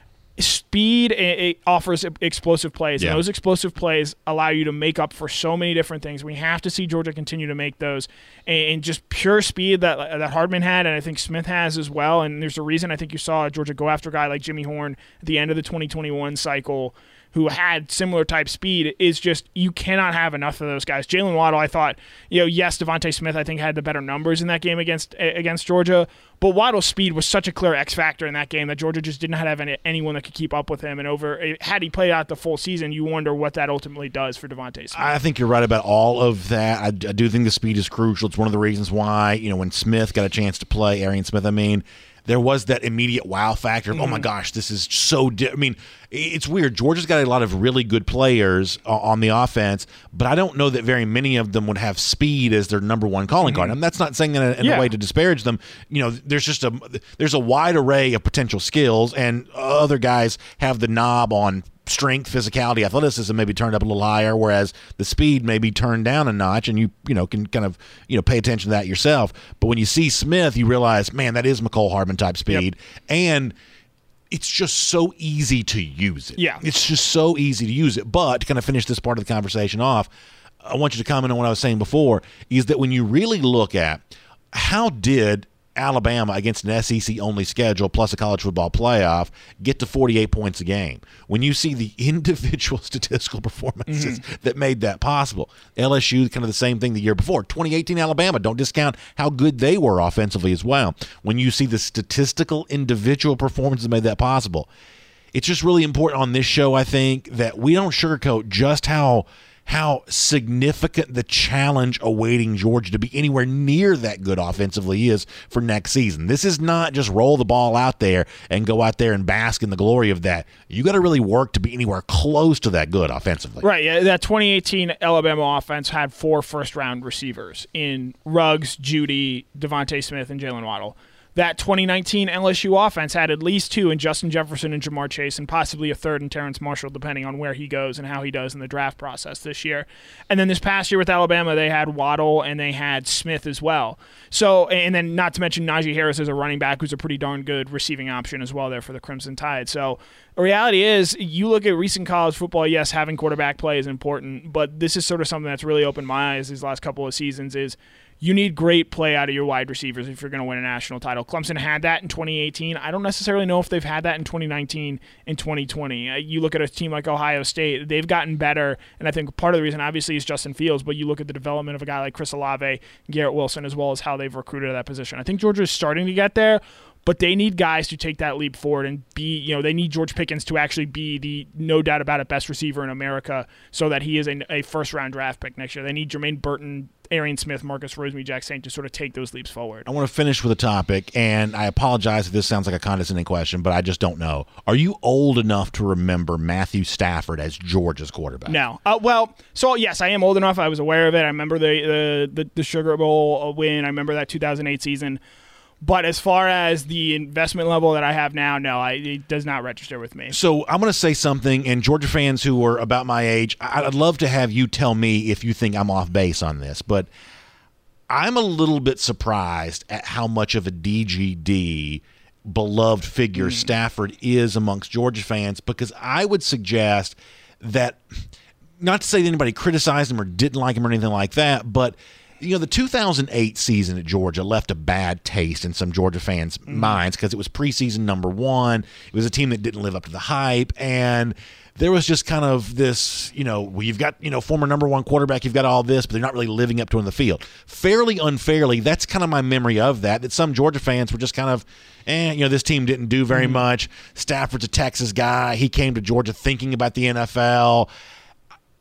Speed it, it offers explosive plays, yeah. and those explosive plays allow you to make up for so many different things. We have to see Georgia continue to make those, and, and just pure speed that that Hardman had, and I think Smith has as well. And there's a reason I think you saw Georgia go after a guy like Jimmy Horn at the end of the twenty twenty-one cycle, who had similar type speed. Is just you cannot have enough of those guys. Jalen Waddle, I thought, you know, yes, Devontae Smith, I think, had the better numbers in that game against against Georgia, but Waddle's speed was such a clear X factor in that game that Georgia just didn't have any, anyone that could keep up with him. And over had he played out the full season, you wonder what that ultimately does for Devontae Smith. I think you're right about all of that. I, I do think the speed is crucial. It's one of the reasons why, you know, when Smith got a chance to play, Arian Smith, I mean, there was that immediate wow factor of, mm-hmm. oh, my gosh, this is so di-. I mean, it's weird. Georgia's got a lot of really good players uh, on the offense, but I don't know that very many of them would have speed as their number one calling mm-hmm. card. And that's not saying that in yeah. a way to disparage them. You know, there's just a there's a wide array of potential skills, and other guys have the knob on strength, physicality, athleticism maybe turned up a little higher, whereas the speed may be turned down a notch, and you you know can kind of you know pay attention to that yourself. But when you see Smith, you realize, man, that is Mecole Hardman type speed, yep. and it's just so easy to use it. Yeah, it's just so easy to use it. But to kind of finish this part of the conversation off, I want you to comment on what I was saying before, is that when you really look at how did Alabama against an S E C-only schedule plus a college football playoff get to forty-eight points a game, when you see the individual statistical performances mm-hmm. that made that possible. L S U, kind of the same thing the year before. twenty eighteen Alabama, don't discount how good they were offensively as well. When you see the statistical individual performances that made that possible, it's just really important on this show, I think, that we don't sugarcoat just how how significant the challenge awaiting Georgia to be anywhere near that good offensively is for next season. This is not just roll the ball out there and go out there and bask in the glory of that. You got to really work to be anywhere close to that good offensively. Right. Yeah, that twenty eighteen Alabama offense had four first-round receivers in Ruggs, Judy, Devontae Smith, and Jalen Waddle. That twenty nineteen L S U offense had at least two in Justin Jefferson and Jamar Chase, and possibly a third in Terrence Marshall, depending on where he goes and how he does in the draft process this year. And then this past year with Alabama, they had Waddle and they had Smith as well. So, and then not to mention Najee Harris as a running back, who's a pretty darn good receiving option as well there for the Crimson Tide. So the reality is, you look at recent college football, yes, having quarterback play is important, but this is sort of something that's really opened my eyes these last couple of seasons is you need great play out of your wide receivers if you're going to win a national title. Clemson had that in twenty eighteen. I don't necessarily know if they've had that in twenty nineteen and twenty twenty. Uh, you look at a team like Ohio State, they've gotten better, and I think part of the reason obviously is Justin Fields, but you look at the development of a guy like Chris Olave, Garrett Wilson, as well as how they've recruited that position. I think Georgia is starting to get there, but they need guys to take that leap forward and be, you know, they need George Pickens to actually be the, no doubt about it, best receiver in America so that he is a, a first-round draft pick next year. They need Jermaine Burton, Arian Smith, Marcus Rosemary, Jack Saint to sort of take those leaps forward. I want to finish with a topic, and I apologize if this sounds like a condescending question, but I just don't know. Are you old enough to remember Matthew Stafford as Georgia's quarterback? No. Uh, well, so yes, I am old enough. I was aware of it. I remember the the, the, the Sugar Bowl win. I remember that two thousand eight season. But as far as the investment level that I have now, no, I, it does not register with me. So I'm going to say something, and Georgia fans who are about my age, I'd love to have you tell me if you think I'm off base on this, but I'm a little bit surprised at how much of a D G D beloved figure mm. Stafford is amongst Georgia fans, because I would suggest that, not to say that anybody criticized him or didn't like him or anything like that, but you know, the two thousand eight season at Georgia left a bad taste in some Georgia fans' mm. minds because it was preseason number one. It was a team that didn't live up to the hype, and there was just kind of this, you know, well, you've got, you know, former number one quarterback, you've got all this, but they're not really living up to it in the field. Fairly unfairly, that's kind of my memory of that, that some Georgia fans were just kind of, eh, you know, this team didn't do very mm. much. Stafford's a Texas guy. He came to Georgia thinking about the N F L.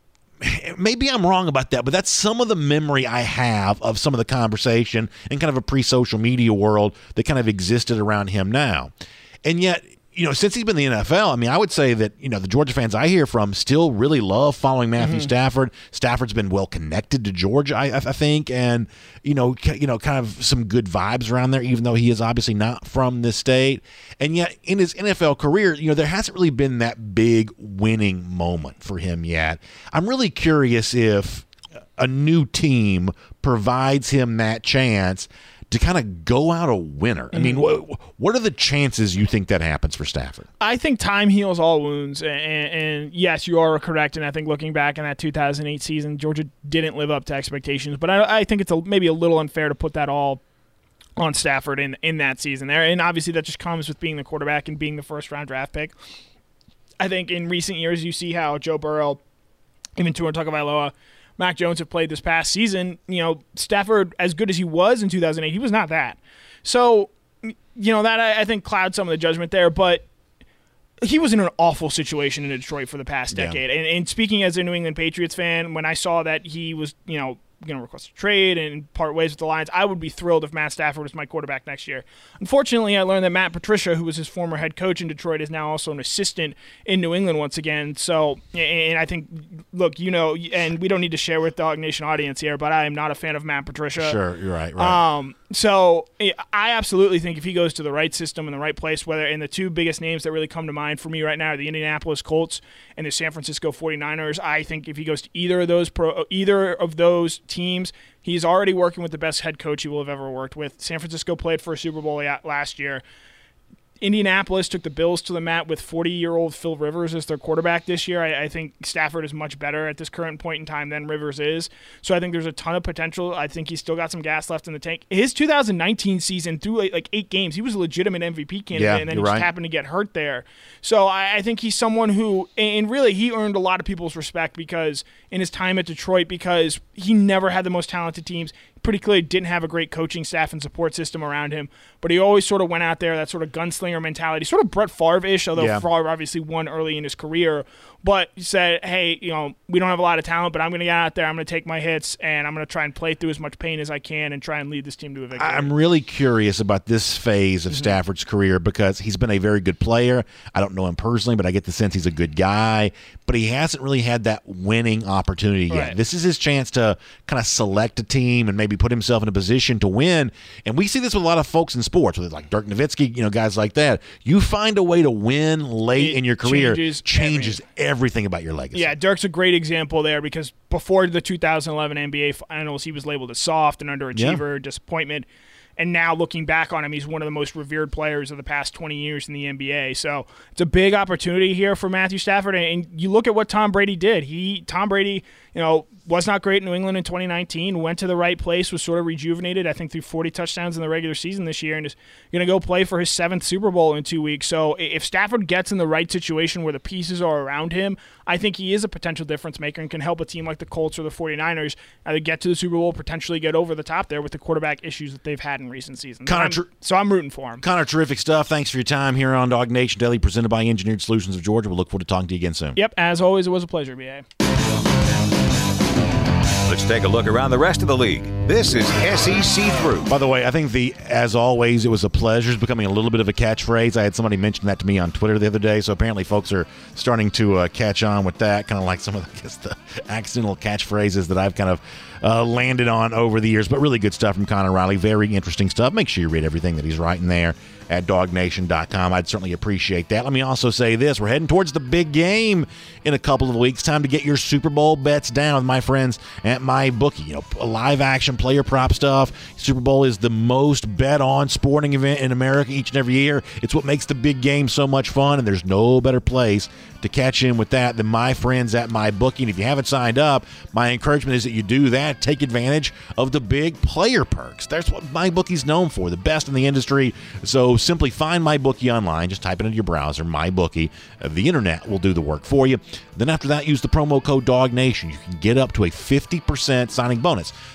maybe I'm wrong about that, but that's some of the memory I have of some of the conversation in kind of a pre-social media world that kind of existed around him now. And yet, you know, since he's been in the N F L, I mean, I would say that, you know, the Georgia fans I hear from still really love following Matthew mm-hmm. Stafford. Stafford's been well connected to Georgia, I, I think, and, you know, c- you know, kind of some good vibes around there, even though he is obviously not from this state. And yet, in his N F L career, you know, there hasn't really been that big winning moment for him yet. I'm really curious if a new team provides him that chance to kind of go out a winner. I mean, what, what are the chances you think that happens for Stafford? I think time heals all wounds, and, and yes, you are correct. And I think looking back in that two thousand eight season, Georgia didn't live up to expectations. But I, I think it's a, maybe a little unfair to put that all on Stafford in in that season there. And obviously, that just comes with being the quarterback and being the first round draft pick. I think in recent years, you see how Joe Burrow, even Tua Tagovailoa, Mac Jones have played this past season. You know, Stafford, as good as he was in two thousand eight, he was not that. So, you know, that I, I think clouds some of the judgment there. But he was in an awful situation in Detroit for the past decade. Yeah. And, and speaking as a New England Patriots fan, when I saw that he was, you know, going to request a trade and part ways with the Lions, I would be thrilled if Matt Stafford was my quarterback next year. Unfortunately, I learned that Matt Patricia, who was his former head coach in Detroit, is now also an assistant in New England once again. So, and I think, look, you know, and we don't need to share with the Dog Nation audience here, but I am not a fan of Matt Patricia. Sure, you're right, right. Um, so I absolutely think if he goes to the right system in the right place, whether in the two biggest names that really come to mind for me right now are the Indianapolis Colts and the San Francisco forty-niners, I think if he goes to either of those pro, either of those teams, he's already working with the best head coach he will have ever worked with. San Francisco played for a Super Bowl last year. Indianapolis took the Bills to the mat with forty-year-old Phil Rivers as their quarterback this year. I, I think Stafford is much better at this current point in time than Rivers is. So I think there's a ton of potential. I think he's still got some gas left in the tank. His two thousand nineteen season, through like eight games, he was a legitimate M V P candidate, yeah, and then he right. just happened to get hurt there. So I, I think he's someone who, and really he earned a lot of people's respect because in his time at Detroit, because he never had the most talented teams. Pretty clearly didn't have a great coaching staff and support system around him, but he always sort of went out there, that sort of gunslinger mentality, sort of Brett Favre-ish, although yeah. Favre obviously won early in his career, but he said, hey, you know, we don't have a lot of talent, but I'm going to get out there, I'm going to take my hits, and I'm going to try and play through as much pain as I can and try and lead this team to a victory. I'm really curious about this phase of mm-hmm. Stafford's career because he's been a very good player. I don't know him personally, but I get the sense he's a good guy, but he hasn't really had that winning opportunity yet. Right. This is his chance to kind of select a team and maybe put himself in a position to win. And we see this with a lot of folks in sports, whether it's like Dirk Nowitzki, you know, guys like that. You find a way to win late it in your career, changes, changes everything. everything about your legacy. Yeah, Dirk's a great example there because before the two thousand eleven N B A Finals, he was labeled as soft and underachiever, yeah. disappointment. And now looking back on him, he's one of the most revered players of the past twenty years in the N B A. So it's a big opportunity here for Matthew Stafford. And you look at what Tom Brady did. He Tom Brady, you know, was not great in New England in twenty nineteen, went to the right place, was sort of rejuvenated, I think, through forty touchdowns in the regular season this year, and is going to go play for his seventh Super Bowl in two weeks. So if Stafford gets in the right situation where the pieces are around him, I think he is a potential difference maker and can help a team like the Colts or the forty-niners either get to the Super Bowl, potentially get over the top there with the quarterback issues that they've had in recent seasons. Connor, I'm, tr- so I'm rooting for him. Connor, terrific stuff. Thanks for your time here on Dog Nation Daily, presented by Engineered Solutions of Georgia. We'll look forward to talking to you again soon. Yep, as always, it was a pleasure, B A. Let's take a look around the rest of the league. This is S E C Through. By the way, I think the as always, it was a pleasure is becoming a little bit of a catchphrase. I had somebody mention that to me on Twitter the other day, so apparently folks are starting to uh, catch on with that, kind of like some of the, I guess, the accidental catchphrases that I've kind of uh, landed on over the years. But really good stuff from Connor Riley. Very interesting stuff. Make sure you read everything that he's writing there at dog nation dot com. I'd certainly appreciate that. Let me also say this. We're heading towards the big game in a couple of weeks. Time to get your Super Bowl bets down with my friends at MyBookie. You know, live action player prop stuff. Super Bowl is the most bet on sporting event in America each and every year. It's what makes the big game so much fun, and there's no better place to catch in with that than my friends at MyBookie. And if you haven't signed up, my encouragement is that you do that. Take advantage of the big player perks. That's what MyBookie's known for, the best in the industry. So simply find MyBookie online. Just type it into your browser, MyBookie. Uh, the internet will do the work for you. Then after that, use the promo code DOGNATION. You can get up to a fifty percent signing bonus. That means you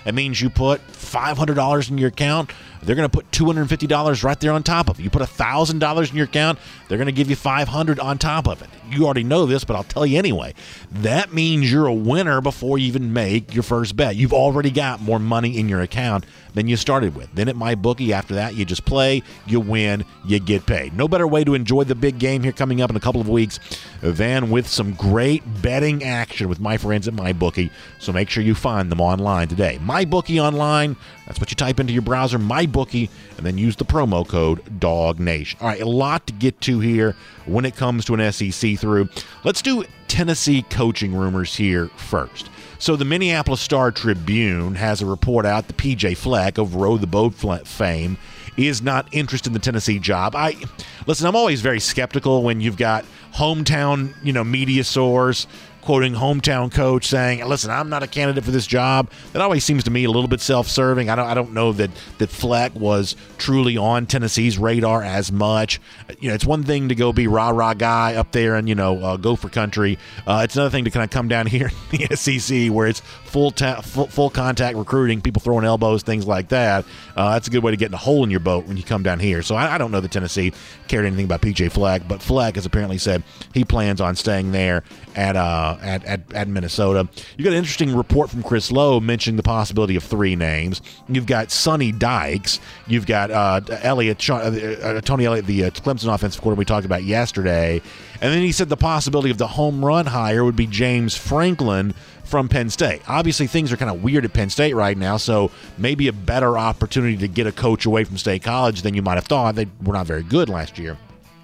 you put five hundred dollars in your account, they're going to put two hundred fifty dollars right there on top of it. You put one thousand dollars in your account, they're going to give you five hundred dollars on top of it. You already know this, but I'll tell you anyway. That means you're a winner before you even make your first bet. You've already got more money in your account than you started with. Then at MyBookie, after that, you just play, you win, you get paid. No better way to enjoy the big game here coming up in a couple of weeks than with some great betting action with my friends at MyBookie. So make sure you find them online today. MyBookie online, that's what you type into your browser, MyBookie, and then use the promo code DOGNATION. All right, a lot to get to here when it comes to an S E C through. Let's do Tennessee coaching rumors here first. So the Minneapolis Star-Tribune has a report out that P J Fleck of Row the Boat fame is not interested in the Tennessee job. I listen, I'm always very skeptical when you've got hometown, you know, media source quoting hometown coach saying, listen, I'm not a candidate for this job. That always seems to me a little bit self-serving. I don't I don't know that, that Fleck was truly on Tennessee's radar as much. You know, it's one thing to go be rah-rah guy up there and, you know, uh, go for country. Uh, it's another thing to kind of come down here in the S E C where it's full, ta- full full contact recruiting, people throwing elbows, things like that. Uh, that's a good way to get in a hole in your boat when you come down here. So I, I don't know that Tennessee cared anything about P J Fleck, but Fleck has apparently said he plans on staying there at uh at, at, at Minnesota. You got an interesting report from Chris Lowe mentioning the possibility of three names. You've got Sonny Dykes. You've got uh, Elliott, Sean, uh, Tony Elliott, the uh, Clemson offensive coordinator we talked about yesterday. And then he said the possibility of the home run hire would be James Franklin from Penn State. Obviously, things are kind of weird at Penn State right now, so maybe a better opportunity to get a coach away from State College than you might have thought. They were not very good last year.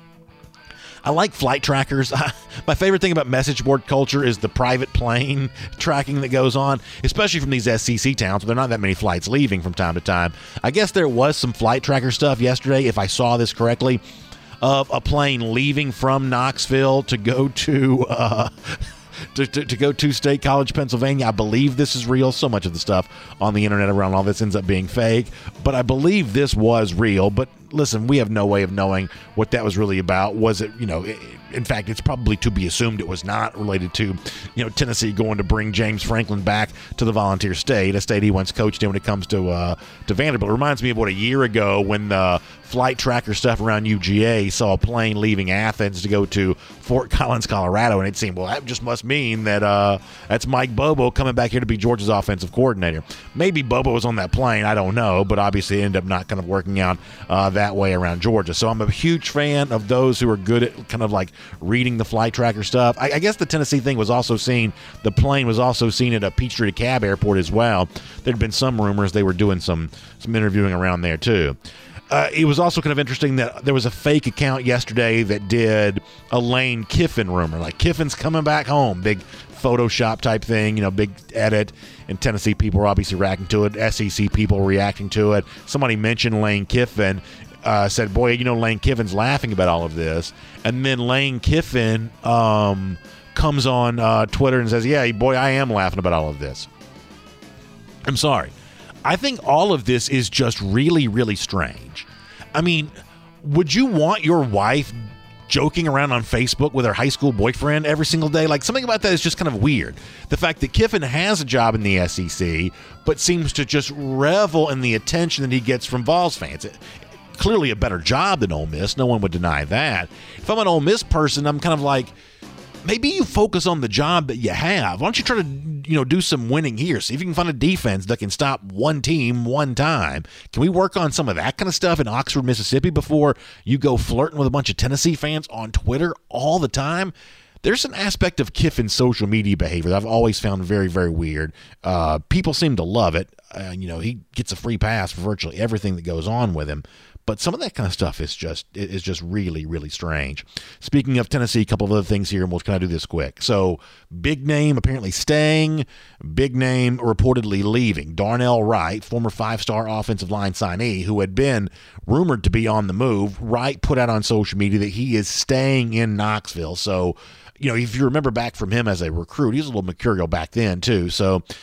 I like flight trackers. My favorite thing about message board culture is the private plane tracking that goes on, especially from these S E C towns where there are not that many flights leaving from time to time. I guess there was some flight tracker stuff yesterday, if I saw this correctly, of a plane leaving from Knoxville to go to uh, to, to, to go to State College, Pennsylvania. I believe this is real. So much of the stuff on the internet around all this ends up being fake, but I believe this was real. But listen, we have no way of knowing what that was really about. Was it, you know, in fact, it's probably to be assumed it was not related to, you know, Tennessee going to bring James Franklin back to the Volunteer State, a state he once coached in when it comes to uh, to Vanderbilt. It reminds me of what a year ago when the flight tracker stuff around U G A saw a plane leaving Athens to go to Fort Collins, Colorado, and it seemed, well, that just must mean that uh, that's Mike Bobo coming back here to be Georgia's offensive coordinator. Maybe Bobo was on that plane, I don't know, but obviously it ended up not kind of working out uh, that way around Georgia. So I'm a huge fan of those who are good at kind of like reading the flight tracker stuff. I, I guess the Tennessee thing was also seen, the plane was also seen at a Peachtree Cab Airport as well. There'd been some rumors they were doing some, some interviewing around there too. Uh, it was also kind of interesting that there was a fake account yesterday that did a Lane Kiffin rumor. Like, Kiffin's coming back home. Big Photoshop type thing, you know, big edit. And Tennessee people were obviously reacting to it. S E C people reacting to it. Somebody mentioned Lane Kiffin. Uh, said, boy, you know, Lane Kiffin's laughing about all of this. And then Lane Kiffin um, comes on uh, Twitter and says, yeah, boy, I am laughing about all of this. I'm sorry. I think all of this is just really, really strange. I mean, would you want your wife joking around on Facebook with her high school boyfriend every single day? Like, something about that is just kind of weird. The fact that Kiffin has a job in the S E C, but seems to just revel in the attention that he gets from Vols fans. It, clearly a better job than Ole Miss. No one would deny that. If I'm an Ole Miss person, I'm kind of like, maybe you focus on the job that you have. Why don't you try to, you know, do some winning here? See if you can find a defense that can stop one team one time. Can we work on some of that kind of stuff in Oxford, Mississippi before you go flirting with a bunch of Tennessee fans on Twitter all the time? There's an aspect of Kiffin's social media behavior that I've always found very, very weird. Uh, people seem to love it. Uh, you know, he gets a free pass for virtually everything that goes on with him. But some of that kind of stuff is just is just really, really strange. Speaking of Tennessee, a couple of other things here, and we'll kind of do this quick. So, big name apparently staying, big name reportedly leaving. Darnell Wright, former five-star offensive line signee, who had been rumored to be on the move. Wright put out on social media that he is staying in Knoxville. So, you know, if you remember back from him as a recruit, he was a little mercurial back then, too. So,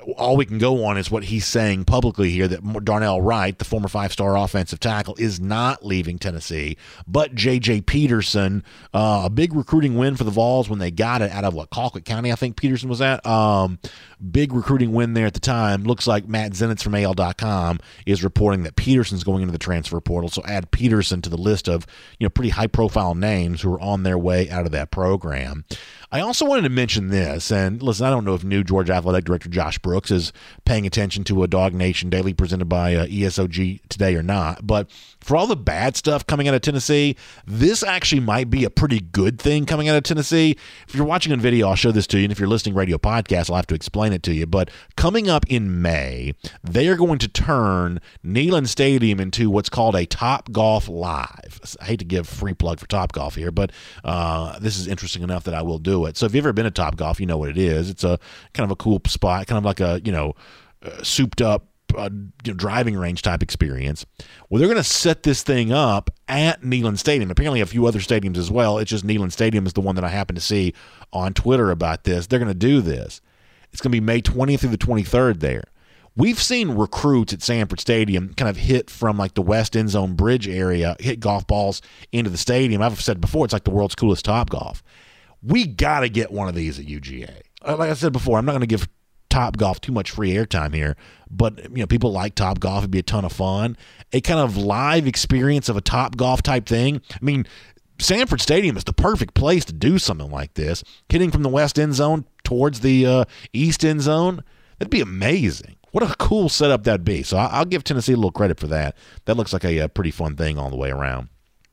all we can go on is what he's saying publicly here, that Darnell Wright, the former five-star offensive tackle, is not leaving Tennessee, but J J Peterson, uh, a big recruiting win for the Vols when they got it out of, what, Colquitt County, I think Peterson was at. Um, big recruiting win there at the time. Looks like Matt Zenitz from A L dot com is reporting that Peterson's going into the transfer portal, so add Peterson to the list of, you know, pretty high-profile names who are on their way out of that program. I also wanted to mention this, and listen, I don't know if new Georgia Athletic Director Josh Brooks is paying attention to a Dog Nation Daily presented by uh, E S O G today or not, but for all the bad stuff coming out of Tennessee, this actually might be a pretty good thing coming out of Tennessee. If you're watching on video, I'll show this to you, and if you're listening radio podcast, I'll have to explain it to you, but coming up in May, they are going to turn Neyland Stadium into what's called a Topgolf Live. I hate to give free plug for Topgolf here, but uh, this is interesting enough that I will do it. So if you've ever been to Topgolf, you know what it is. It's a kind of a cool spot, kind of like a, you know, uh, souped up uh, you know, driving range type experience. Well, they're going to set this thing up at Neyland Stadium. Apparently a few other stadiums as well. It's just Neyland Stadium is the one that I happen to see on Twitter about this. They're going to do this. It's going to be May twentieth through the twenty-third there. We've seen recruits at Sanford Stadium kind of hit from like the west end zone bridge area, hit golf balls into the stadium. I've said before, it's like the world's coolest Topgolf. We got to get one of these at U G A. Like I said before, I'm not going to give Topgolf too much free airtime here, but you know, people like Topgolf. It'd be a ton of fun. A kind of live experience of a Topgolf type thing. I mean, Sanford Stadium is the perfect place to do something like this. Hitting from the west end zone towards the uh, east end zone, that'd be amazing. What a cool setup that'd be. So I'll give Tennessee a little credit for that. That looks like a, a pretty fun thing all the way around.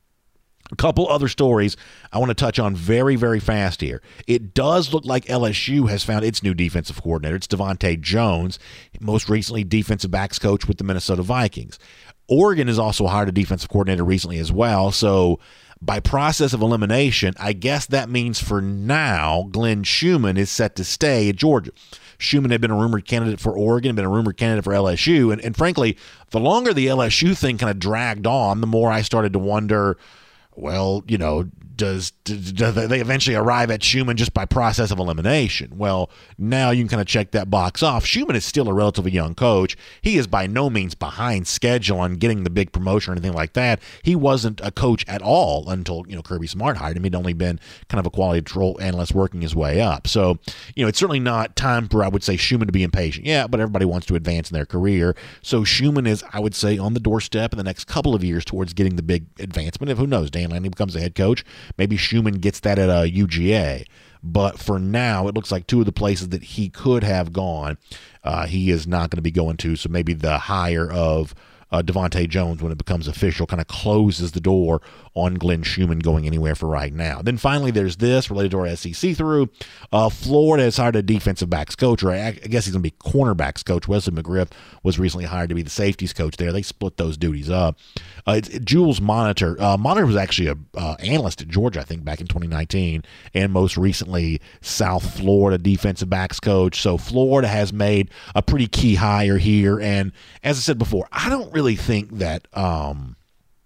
A couple other stories I want to touch on very, very fast here. It does look like L S U has found its new defensive coordinator. It's Devontae Jones, most recently defensive backs coach with the Minnesota Vikings. Oregon has also hired a defensive coordinator recently as well. So by process of elimination, I guess that means for now, Glenn Schumann is set to stay at Georgia. Schumann had been a rumored candidate for Oregon, been a rumored candidate for L S U. And, and frankly, the longer the L S U thing kind of dragged on, the more I started to wonder, well, you know, does, do they eventually arrive at Schumann just by process of elimination? Well, now you can kind of check that box off. Schumann is still a relatively young coach. He is by no means behind schedule on getting the big promotion or anything like that. He wasn't a coach at all until, you know, Kirby Smart hired him. He'd only been kind of a quality control analyst working his way up. So, you know, it's certainly not time for, I would say, Schumann to be impatient. Yeah, but everybody wants to advance in their career. So Schumann is, I would say, on the doorstep in the next couple of years towards getting the big advancement. If who knows, Dan Lanning becomes the head coach. Maybe Schumann gets that at a U G A. But for now, it looks like two of the places that he could have gone, uh, he is not going to be going to. So maybe the hire of uh, Devontae Jones, when it becomes official, kind of closes the door on Glenn Schumann going anywhere for right now. Then finally, there's this related to our S E C through. Uh, Florida has hired a defensive backs coach, or I, I guess he's going to be cornerbacks coach. Wesley McGriff was recently hired to be the safeties coach there. They split those duties up. Uh, it's, it, Jules Monitor. Uh, Monitor was actually a uh, analyst at Georgia, I think, back in twenty nineteen, and most recently South Florida defensive backs coach. So Florida has made a pretty key hire here. And as I said before, I don't really think that um,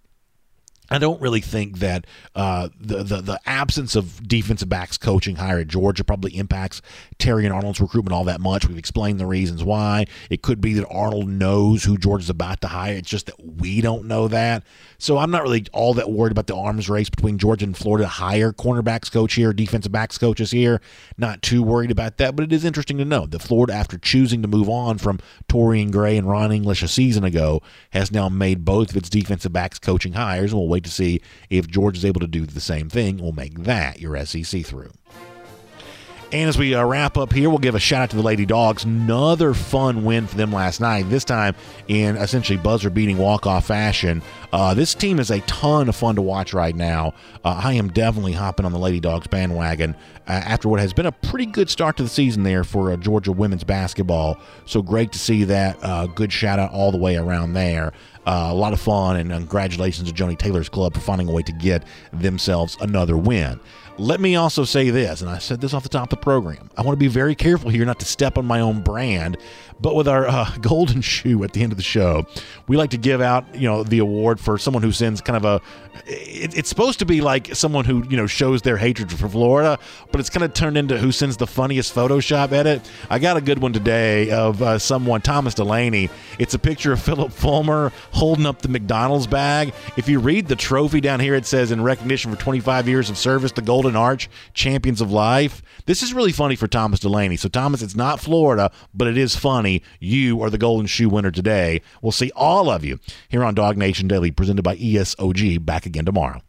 I don't really think that uh, the, the the absence of defensive backs coaching hire at Georgia probably impacts Terry and Arnold's recruitment all that much. We've explained the reasons why. It could be that Arnold knows who Georgia's about to hire. It's just that we don't know that. So I'm not really all that worried about the arms race between Georgia and Florida to hire cornerbacks coach here, defensive backs coaches here. Not too worried about that, but it is interesting to know that Florida, after choosing to move on from Torian Gray and Ron English a season ago, has now made both of its defensive backs coaching hires, and we'll wait to see if Georgia's able to do the same thing. We'll make that your S E C through. And as we uh, wrap up here, we'll give a shout-out to the Lady Dogs. Another fun win for them last night, this time in essentially buzzer-beating walk-off fashion. Uh, this team is a ton of fun to watch right now. Uh, I am definitely hopping on the Lady Dogs bandwagon uh, after what has been a pretty good start to the season there for uh, Georgia women's basketball. So great to see that. Uh, good shout-out all the way around there. Uh, a lot of fun, and congratulations to Joni Taylor's club for finding a way to get themselves another win. Let me also say this, and I said this off the top of the program. I want to be very careful here not to step on my own brand, but with our uh, golden shoe at the end of the show, we like to give out, you know, the award for someone who sends kind of a, it, it's supposed to be like someone who, you know, shows their hatred for Florida, but it's kind of turned into who sends the funniest Photoshop edit. I got a good one today of uh, someone, Thomas Delaney. It's a picture of Philip Fulmer holding up the McDonald's bag. If you read the trophy down here, it says, in recognition for twenty-five years of service, the Golden Arch, Champions of Life. This is really funny for Thomas Delaney. So, Thomas, it's not Florida, but it is funny. You are the Golden Shoe winner today. We'll see all of you here on Dog Nation Daily, presented by E S O G. Back again tomorrow.